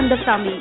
கந்தசாமி.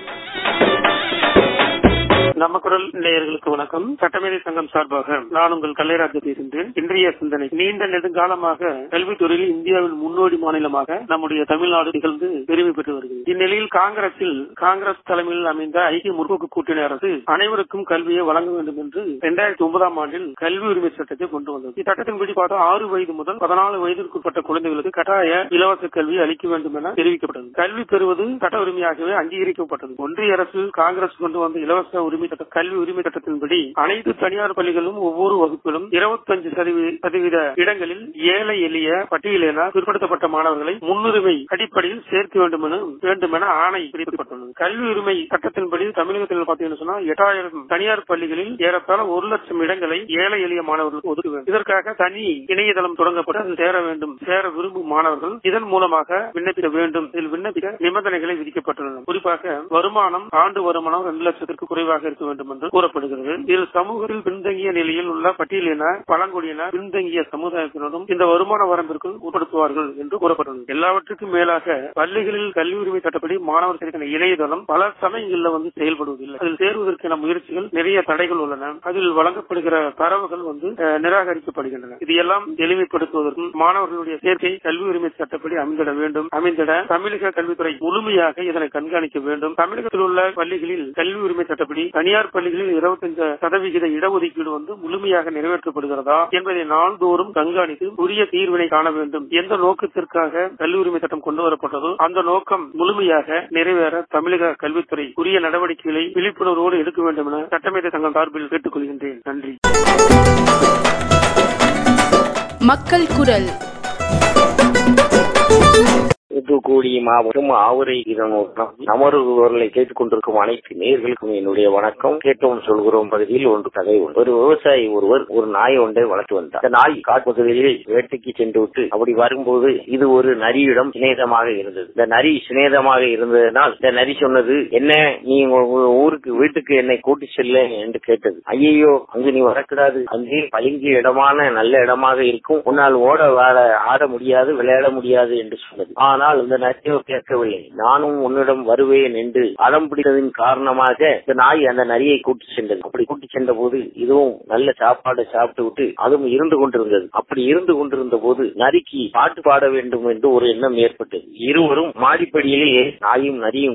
நம்ம குரல் நேயர்களுக்கு வணக்கம். சட்டமேதை சங்கம் சார்பாக நான் உங்கள் கல்லைராஜ் பேசுகிறேன். இன்றைய சிந்தனை: நீண்ட நெடுங்காலமாக கல்வித்துறையில் இந்தியாவில் முன்னோடி மாநிலமாக நம்முடைய தமிழ்நாடு திகழ்ந்து பெருமை பெற்று வருகிறது. இந்நிலையில் காங்கிரஸ் தலைமையில் அமைந்த ஐக்கிய முற்போக்கு கூட்டணி அரசு அனைவருக்கும் கல்வியை வழங்க வேண்டும் என்று 2009ஆம் ஆண்டில் கல்வி உரிமை சட்டத்தை கொண்டு வந்தது. இச்சட்டத்தின்படி பார்த்தா 6 வயது முதல் 14 வயதிற்குட்பட்ட குழந்தைகளுக்கு கட்டாய இலவச கல்வி அளிக்க வேண்டும் என தெரிவிக்கப்பட்டது. கல்வி பெறுவது சட்ட உரிமையாகவே அங்கீகரிக்கப்பட்டது. ஒன்றிய அரசு காங்கிரஸ் கொண்டு வந்த இலவச கல்வி உரிமை சட்டத்தின்படி அனைத்து தனியார் பள்ளிகளும் ஒவ்வொரு வகுப்பிலும் 25% இடங்களில் ஏழை எளிய பட்டியலின பிற்படுத்தப்பட்ட மாணவர்களை முன்னுரிமை அடிப்படையில் சேர்க்க வேண்டும் என ஆணை பிறப்பிக்கப்பட்டுள்ளது. கல்வி உரிமை சட்டத்தின்படி தமிழகத்தில் பார்த்தீங்கன்னா 8000 தனியார் பள்ளிகளில் ஏறத்தாழ 1,00,000 இடங்களை ஏழை எளிய மாணவர்களுக்கு ஒதுக்க வேண்டும். இதற்காக தனி இணையதளம் தொடங்கப்பட்டு அதில் சேர விரும்பும் மாணவர்கள் இதன் மூலமாக விண்ணப்பிக்க வேண்டும். இதில் விண்ணப்பிக்க நிபந்தனைகளை விதிக்கப்பட்டுள்ளன. குறிப்பாக ஆண்டு வருமானம் 2 லட்சத்திற்கு குறைவாக இருக்க வேண்டும் என்று கூறப்படுகிறது. இதில் சமூகத்தில் பின்தங்கிய நிலையில் உள்ள பட்டியலின பழங்குடியின பின்தங்கிய சமுதாயத்தினரும் இந்த வருமான வரம்பிற்குள் உட்படுத்துவார்கள் என்று கூறப்பட்டுள்ளது. எல்லாவற்றுக்கும் மேலாக பள்ளிகளில் கல்வி உரிமை சட்டப்படி மாணவர் சேர்க்கிற இணையதளம் பல சமயங்களில் செயல்படுவதில்லை. அதில் சேர்வதற்கான முயற்சிகள் நிறைய தடைகள் உள்ளன. அதில் வழங்கப்படுகிற தரவுகள் நிராகரிக்கப்படுகின்றன. இதையெல்லாம் எளிமைப்படுத்துவதற்கும் மாணவர்களுடைய சேர்க்கை கல்வி உரிமை சட்டப்படி அமைந்திட தமிழக கல்வித்துறை முழுமையாக இதனை கண்காணிக்க வேண்டும். தமிழகத்தில் உள்ள பள்ளிகளில் கல்வி உரிமை சட்டப்படி தனியார் பள்ளிகளில் 25% இடஒதுக்கீடு முழுமையாக நிறைவேற்றப்படுகிறதா என்பதை நாள்தோறும் கண்காணித்து உரிய தீர்வினை காண வேண்டும். எந்த நோக்கத்திற்காக கல்வி உரிமை சட்டம் கொண்டு வரப்பட்டதோ அந்த நோக்கம் முழுமையாக நிறைவேற தமிழக கல்வித்துறை உரிய நடவடிக்கைகளை விழிப்புணர்வோடு எடுக்க வேண்டும் என சட்டமேதை சங்கம் சார்பில் கேட்டுக் கொள்கின்றேன். நன்றி. மக்கள் குரல். தூத்துக்குடி மாவட்டம் ஆவுரை நமது குரலை கேட்டுக் கொண்டிருக்கும் அனைத்து நேயர்களுக்கும் என்னுடைய வணக்கம். கேட்டோம் சொல்கிறோம் பகுதியில் ஒன்று கதை உண்டு. ஒரு விவசாயி ஒருவர் ஒரு நாய் ஒன்றை வளர்த்து வந்தார். இந்த நாய் காட்டுப்பகுதியில் வேட்டைக்கு சென்று விட்டு அப்படி வரும்போது இது ஒரு நரியிடம் சிநேகமாக இருந்தது. இந்த நரி சிநேகமாக இருந்ததனால் இந்த நரி சொன்னது, என்ன நீ வீட்டுக்கு என்னை கூட்டி செல்ல என்று கேட்டது. ஐயோ, அங்கு நீ வரக்கூடாது, அங்கே பளிங்கு இடமான நல்ல இடமாக இருக்கும், உன்னால் ஆட முடியாது, விளையாட முடியாது என்று சொன்னது. ஆனால் இந்த நரியோ கேட்கவில்லை. நானும் உன்னிடம் வருவேன் என்று அடம் பிடித்ததின் காரணமாக இந்த நாய் அந்த நரியை கூட்டி சென்றது. அப்படி கூட்டி சென்ற போது இதுவும் நல்ல சாப்பாடு சாப்பிட்டு விட்டு அதுவும் இருந்து கொண்டிருந்தது. அப்படி இருந்து கொண்டிருந்த போது நரிக்கு பாட்டு பாட வேண்டும் என்று ஒரு எண்ணம் ஏற்பட்டது. இருவரும் மாடிப்படியிலேயே நாயும் நரியும்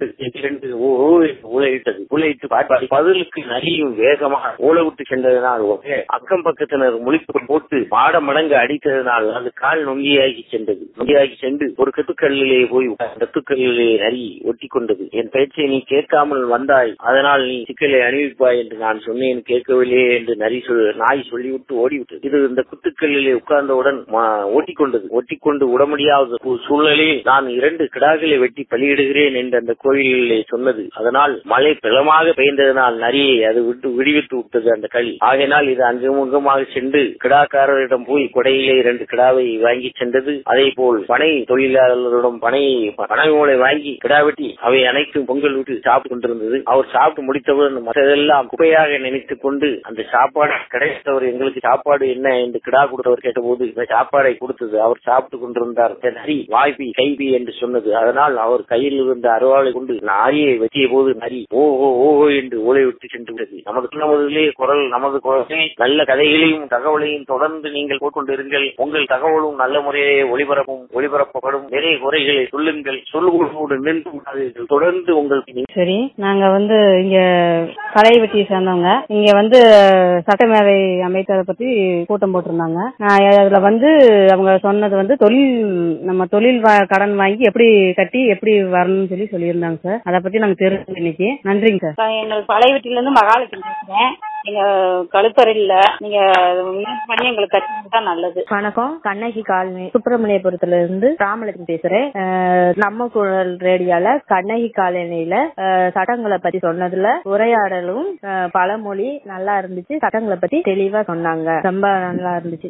ஊழையிட்டு பாட்டு பதிலுக்கு நரியும் வேகமாக ஊழவிட்டு சென்றதனால் அக்கம் பக்கத்தினர் முழிப்பு போட்டு மாட மடங்கு அடித்ததனால் அது கால் நொங்கியாகி சென்று ஒரு கத்துக்கல்லிலே போய் கத்துக்கல்லிலே நரி ஒட்டி கொண்டது. என் பேச்சை நீ கேட்காமல் வந்தாய், அதனால் நீ சிக்கலை அணிவிப்பாய் என்று நான் சொன்னேன், கேட்கவில்லையே என்று நாய் சொல்லிவிட்டு ஓடிவிட்டது. இது இந்த குத்துக்கல்லிலே உட்கார்ந்தவுடன் ஒட்டிக்கொண்டு விட முடியாத சூழலில் நான் 2 கிடாக்களை வெட்டி பலியிடுகிறேன் என்று அந்த கோயிலிலே சொன்னது. அதனால் மழை பலமாக பெய்ததனால் நரியை அது விடுவித்து விட்டது அந்த களி. ஆகையினால் இது அங்குமுகமாக சென்று கிடாக்காரரிடம் போய் கொடையிலே 2 கிடாவை வாங்கி சென்றது. அதே போல் பனை தொழிலாளர்களிடம் பனை வாங்கி கிடா வெட்டி அவை அனைத்தும் பொங்கல் விட்டு சாப்பிட்டு கொண்டிருந்தது. அவர் சாப்பிட்டு முடித்தவுடன் மற்றதெல்லாம் குப்பையாக நினைத்துக் கொண்டு அந்த சாப்பாடு கிடைத்தவர் எங்களுக்கு சாப்பாடு என்ன என்று கிடா கொடுத்தவர் கேட்டபோது இந்த சாப்பாடை கொடுத்தது. அவர் சாப்பிட்டு கொண்டிருந்தார். நரி வாய்ப்பி கைப்பி என்று சொன்னது. அதனால் அவர் கையில் இருந்த அருவாளை கொண்டு நாரியை வெட்டிய போது நரி ஓஹோ என்று ஓலை விட்டு சென்று விட்டது. நமது குரலை நல்ல கதைகளையும் தகவலையும் தொடர்ந்து நீங்கள் போட்டுக்கொண்டிருங்கள். உங்கள் தகவலும் நல்ல முறையிலே ஒளிபரப்பப்படும். நிறைய குறைகளை சொல்லுங்கள், சொல்லுவோடு நின்று விடாதீர்கள். தொடர்ந்து உங்களுக்கு. சரி, நாங்க இங்க கலைவெட்டியை சேர்ந்தவங்க. இங்க சட்டமேதை அமைத்ததை பத்தி கூட்டம் போட்டிருந்தாங்க. அதுல அவங்க சொன்னது தொழில் கடன் வாங்கி எப்படி கட்டி எப்படி வரணும்னு சொல்லியிருந்தாங்க சார். அதை பத்தி நாங்க தெரிஞ்சு இன்னைக்கு. நன்றிங்க சார். எங்களுக்கு பழையவெட்டில இருந்து மகாலட்சுமி பேசுறேன். எங்க கழுத்தறையில நீங்க பண்ணி எங்களுக்கு கட்டி நல்லது. வணக்கம், கண்ணகி காலனி சுப்பிரமணியபுரத்துல இருந்து ராமலட்சுமி பேசுறேன். நம்ம குரல் ரேடியோல கண்ணகி காலனியில சட்டங்களை பத்தி சொன்னதுல உரையாடலும் பழமொழி நல்லா இருந்துச்சு. சட்டங்களை பத்தி தெளிவா சொன்னாங்க. ரொம்ப நல்லா இருந்துச்சு.